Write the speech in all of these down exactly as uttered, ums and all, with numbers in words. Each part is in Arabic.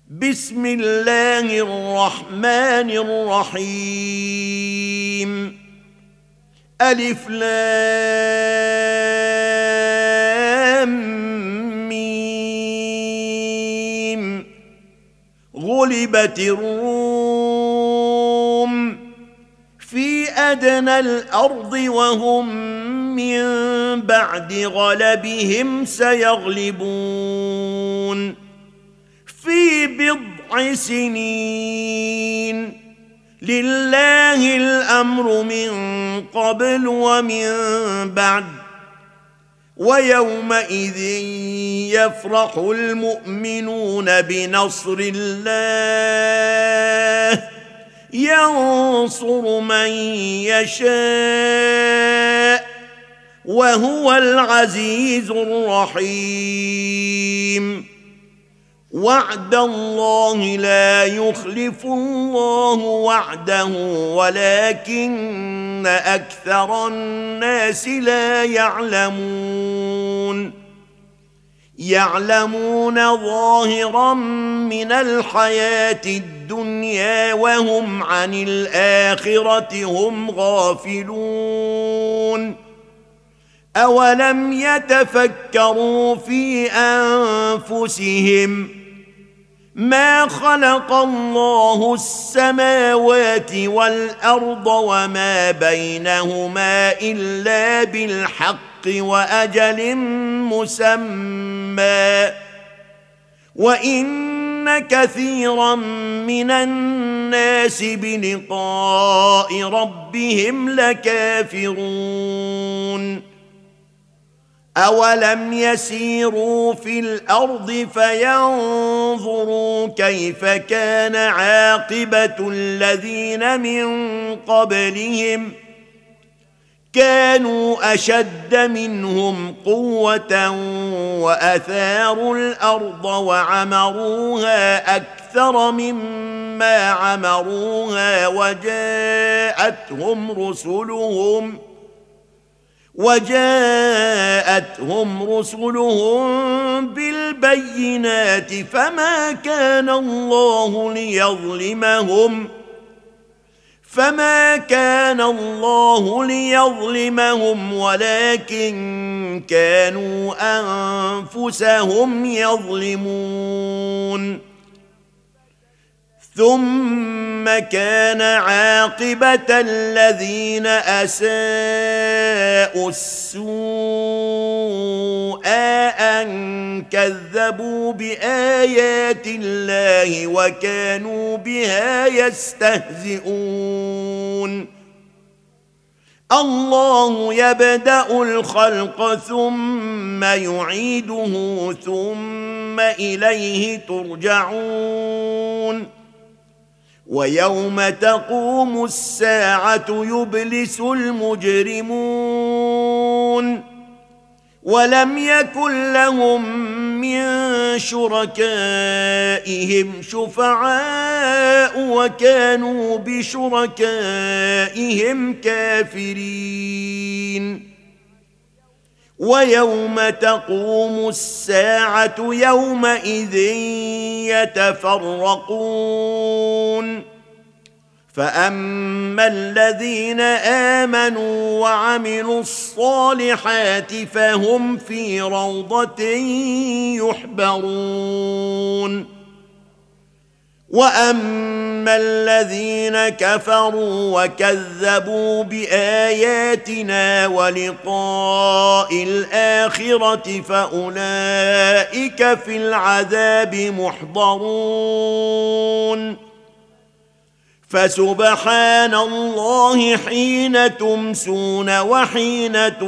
بسم الله الرحمن الرحيم. ألف لام ميم. غلبت الروم في أدنى الأرض وهم من بعد غلبهم سيغلبون في بضع سنين. لله الأمر من قبل ومن بعد، ويومئذ يفرح المؤمنون بنصر الله ينصر من يشاء وهو العزيز الرحيم. وعد الله لا يخلف الله وعده ولكن أكثر الناس لا يعلمون. يعلمون ظاهرا من الحياة الدنيا وهم عن الآخرة هم غافلون. أولم يتفكروا في أنفسهم ما خلق الله السماوات والأرض وما بينهما إلا بالحق وأجل مسمى، وإن كثيرا من الناس بلقاء ربهم لكافرون. أولم يسيروا في الأرض فينظروا كيف كان عاقبة الذين من قبلهم كانوا أشد منهم قوة وأثاروا الأرض وعمروها أكثر مما عمروها وجاءتهم رسلهم وجاءتهم رسلهم بالبينات فما كان الله ليظلمهم فما كان الله ليظلمهم ولكن كانوا أنفسهم يظلمون. ثم كان عاقبة الذين أساءوا السوء أن كذبوا بآيات الله وكانوا بها يستهزئون. الله يبدأ الخلق ثم يعيده ثم إليه ترجعون. ويوم تقوم الساعة يبلس المجرمون ولم يكن لهم من شركائهم شفعاء وكانوا بشركائهم كافرين. ويوم تقوم الساعة يومئذ يتفرقون. فأما الذين آمنوا وعملوا الصالحات فهم في روضة يحبرون. وأما الذين كفروا وكذبوا بآياتنا ولقاء الآخرة فأولئك في العذاب محضرون. فسبحان الله حين تمسون وحين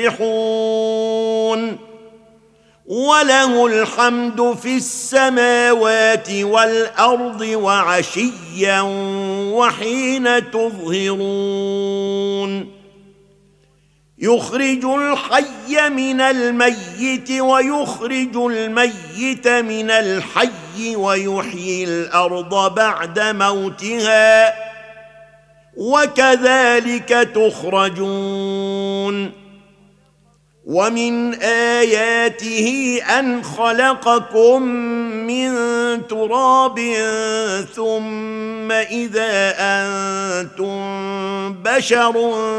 تصبحون وله الحمد في السماوات والأرض وعشيا وحين تظهرون. يخرج الحي من الميت ويخرج الميت من الحي ويحيي الأرض بعد موتها وكذلك تخرجون. ومن آياته أن خلقكم من تراب ثم إذا أنتم بشر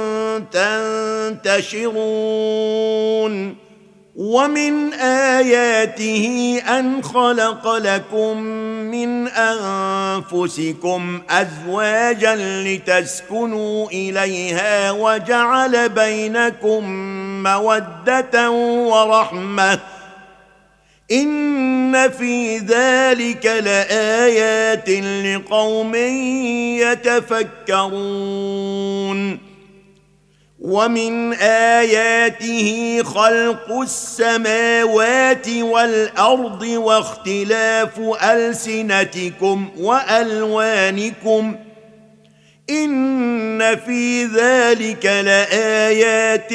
تنتشرون ومن آياته أن خلق لكم من أنفسكم أزواجا لتسكنوا إليها وجعل بينكم مودة ورحمة إن في ذلك لآيات لقوم يتفكرون ومن آياته خلق السماوات والأرض واختلاف ألسنتكم وألوانكم إن في ذلك لآيات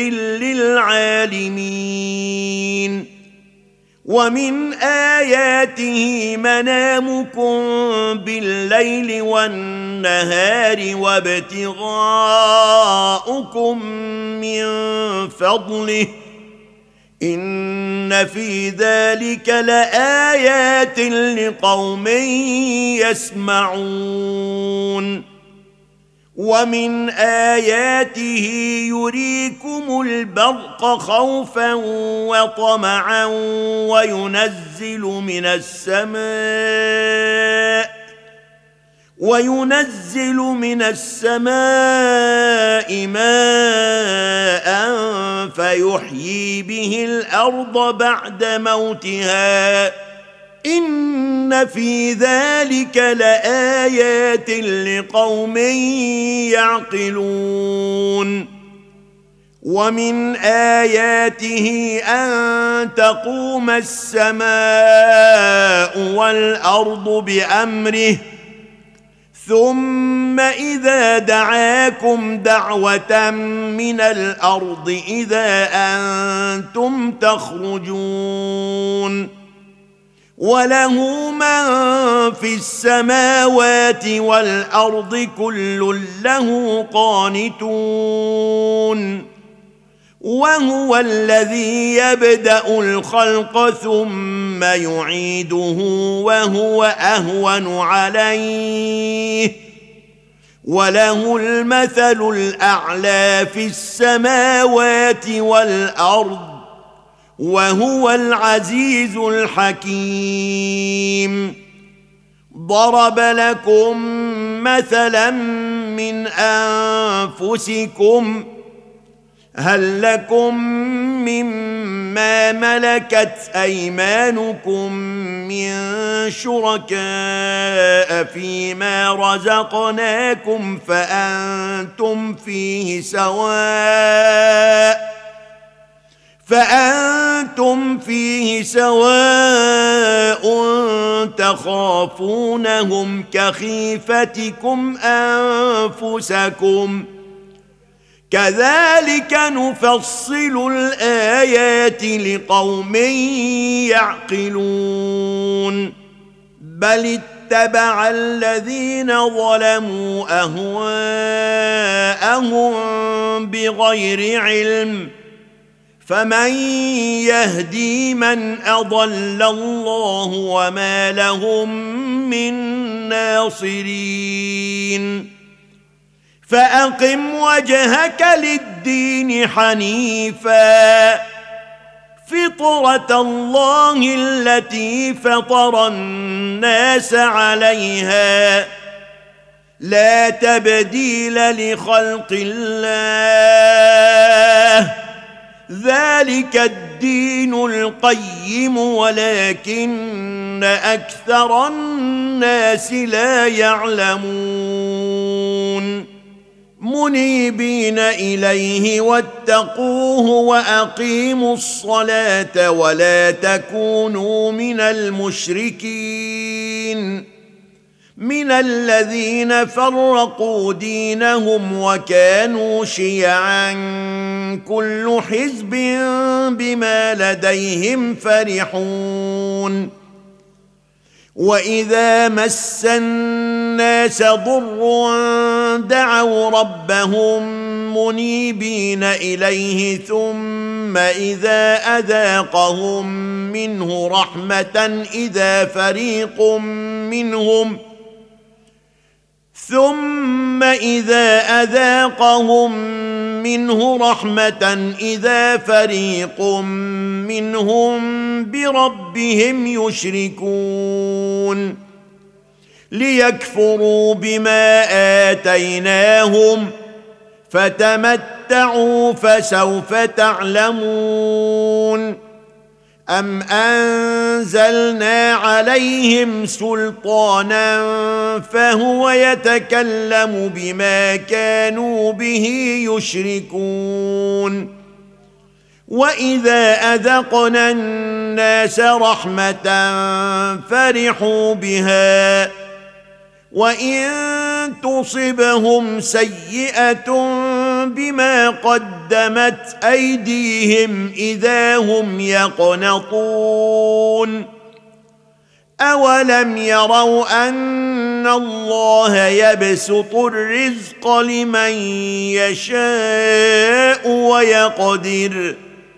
للعالمين ومن آياته منامكم بالليل والنهار وابتغاؤكم من فضله إن في ذلك لآيات لقوم يسمعون ومن آياته يريكم البرق خوفا وطمعا وينزل من السماء وينزل من السماء ماء فيحيي به الأرض بعد موتها إن في ذلك لآيات لقوم يعقلون ومن آياته أن تقوم السماء والأرض بأمره ثم إذا دعاكم دعوة من الأرض إذا أنتم تخرجون وله من في السماوات والأرض كل له قانتون وهو الذي يبدأ الخلق ثم يعيده وهو أهون عليه وله المثل الأعلى في السماوات والأرض وهو العزيز الحكيم ضرب لكم مثلا من أنفسكم هل لكم مما ملكت أيمانكم من شركاء فيما رزقناكم فأنتم فيه سواء فأنتم فيه سواء تخافونهم كخيفتكم أنفسكم كذلك نفصل الآيات لقوم يعقلون بل اتبع الذين ظلموا أهواءهم بغير علم فمن يهدي من أضل الله وما لهم من ناصرين فأقم وجهك للدين حنيفا فطرة الله التي فطر الناس عليها لا تبديل لخلق الله ذلك الدين القيم ولكن أكثر الناس لا يعلمون منيبين إليه واتقوه وأقيموا الصلاة ولا تكونوا من المشركين من الذين فرقوا دينهم وكانوا شيعا كل حزب بما لديهم فرحون وإذا مس الناس ضر دعوا ربهم منيبين إليه ثم إذا أذاقهم منه رحمة إذا فريق منهم ثم إذا أذاقهم منه رحمة إذا فريق منهم بربهم يشركون ليكفروا بما آتيناهم فتمتعوا فسوف تعلمون أم أنزلنا عليهم سلطانا فهو يتكلم بما كانوا به يشركون وإذا أذقنا الناس رحمة فرحوا بها وإن تصبهم سيئة بما قدمت أيديهم إذا هم يقنطون أولم يروا أن الله يبسط الرزق لمن يشاء ويقدر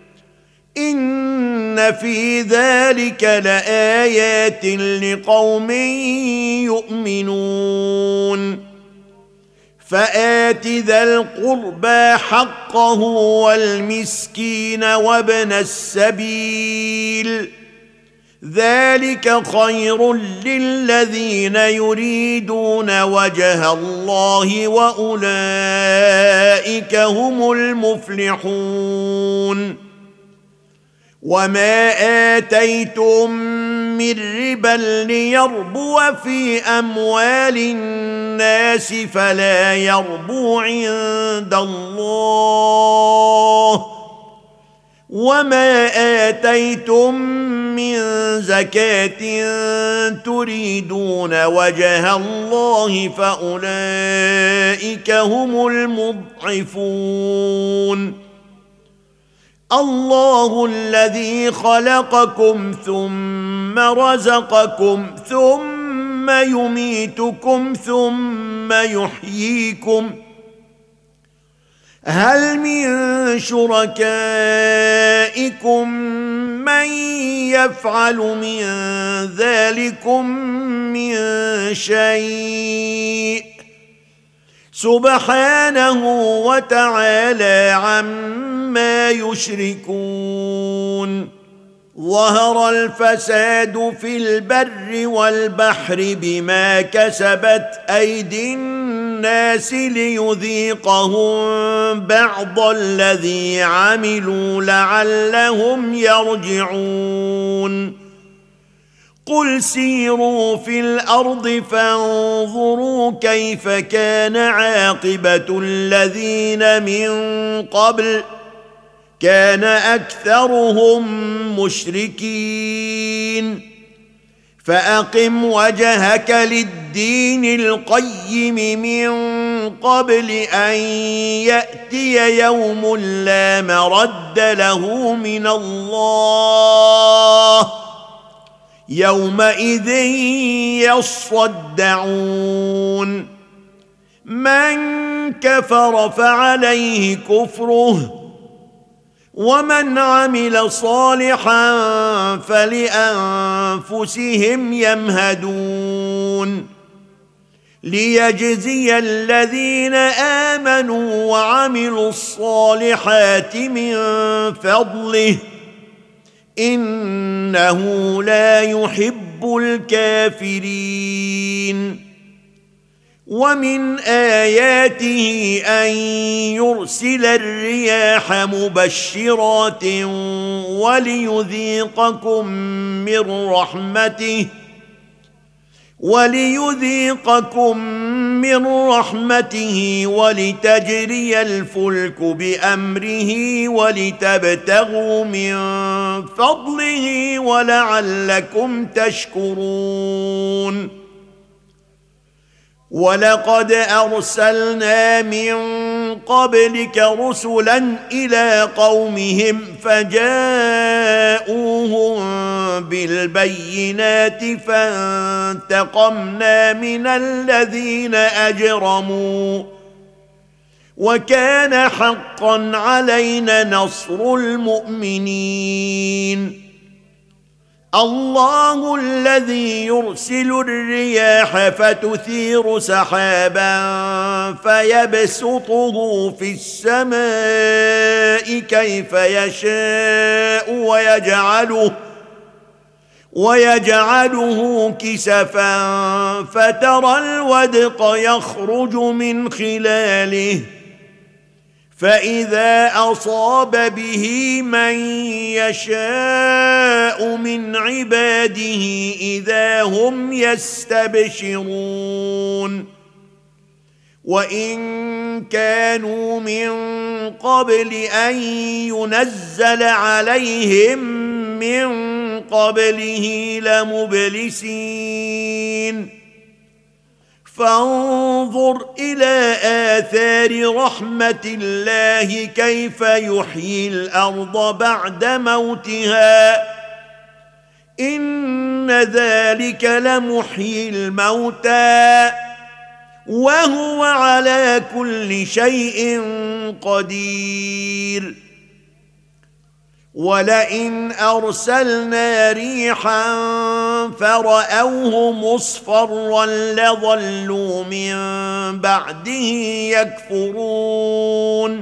إن في ذلك لآيات لقوم يؤمنون فآت ذا القربى حقه والمسكين وابن السبيل ذلك خير للذين يريدون وجه الله وأولئك هم المفلحون وما آتيتم من ربا ليربو في أموال الناس فلا يربو عند الله وما آتيتم من زكاة تريدون وجه الله فأولئك هم المضعفون الله الذي خلقكم ثم رزقكم ثم يميتكم ثم يحييكم هل من شركائكم من يفعل من ذلكم من شيء سبحانه وتعالى عما يشركون ظهر الفساد في البر والبحر بما كسبت أيدي الناس ليذيقهم بعض الذي عملوا لعلهم يرجعون قل سيروا في الأرض فانظروا كيف كان عاقبة الذين من قبل كان أكثرهم مشركين فأقم وجهك للدين القيم من قبل أن يأتي يوم لا مرد له من الله يومئذ يصدعون من كفر فعليه كفره ومن عمل صالحا فلأنفسهم يمهدون ليجزي الذين آمنوا وعملوا الصالحات من فضله إنه لا يحب الكافرين ومن آياته أن يرسل الرياح مبشرات وليذيقكم من رحمته وليذيقكم من رحمته ولتجري الفلك بأمره ولتبتغوا من فضله ولعلكم تشكرون ولقد أرسلنا من قبلك رسلا إلى قومهم فجاءوهم بالبينات فانتقمنا من الذين أجرموا وكان حقا علينا نصر المؤمنين. الله الذي يرسل الرياح فتثير سحابا فيبسطه في السماء كيف يشاء ويجعله ويجعله كسفا فترى الودق يخرج من خلاله فإذا أصاب به من يشاء من عباده إذا هم يستبشرون. وإن كانوا من قبل أن ينزل عليهم من قبله لمبلسين. فانظر إلى آثار رحمة الله كيف يحيي الأرض بعد موتها إن ذلك لمحيي الموتى وهو على كل شيء قدير. ولئن أرسلنا ريحا فرأوه مصفرا لظلوا من بعده يكفرون.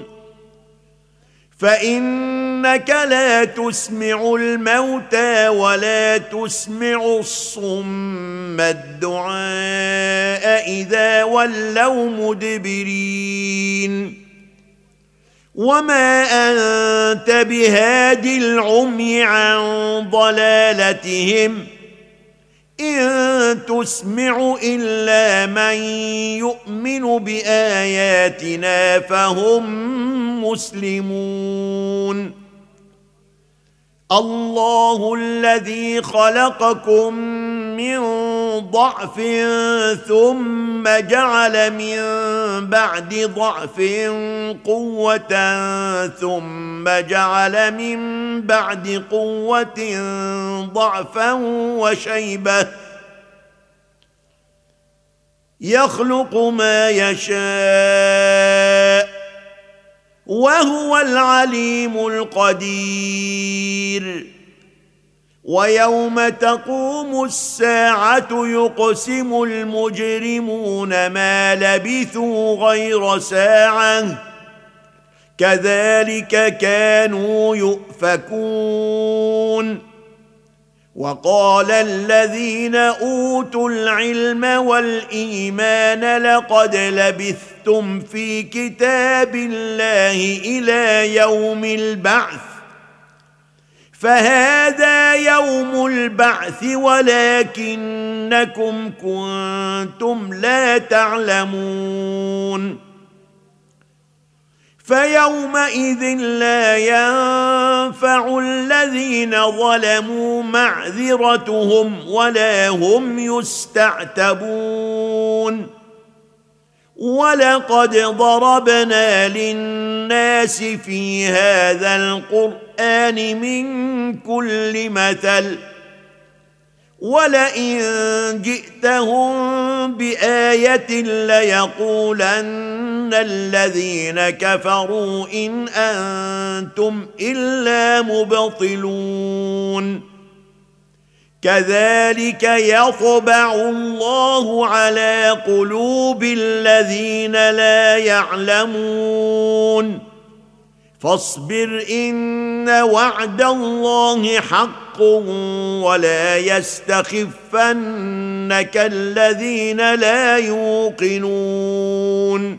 فإنك لا تسمع الموتى ولا تسمع الصم الدعاء إذا ولوا مدبرين. وما أنت بهاد العمي عن ضلالتهم إن تسمع إلا من يؤمن بآياتنا فهم مسلمون. الله الذي خلقكم من ضعف ثم جعل من بعد ضعف قوة ثم جعل من بعد قوة ضعفا وشيبة يخلق ما يشاء وهو العليم القدير. ويوم تقوم الساعة يقسم المجرمون ما لبثوا غير ساعة كذلك كانوا يؤفكون. وقال الذين أوتوا العلم والإيمان لقد لبثتم في كتاب الله إلى يوم البعث فهذا يوم البعث ولكنكم كنتم لا تعلمون. فيومئذ لا ينفع الذين ظلموا معذرتهم ولا هم يستعتبون. ولقد ضربنا للناس في هذا القرآن من كل مثل ولئن جئتهم بآية ليقولن الذين كفروا إن أنتم إلا مبطلون. كذلك يطبع الله على قلوب الذين لا يعلمون. فاصبر إن وعد الله حق ولا يستخفنك الذين لا يوقنون.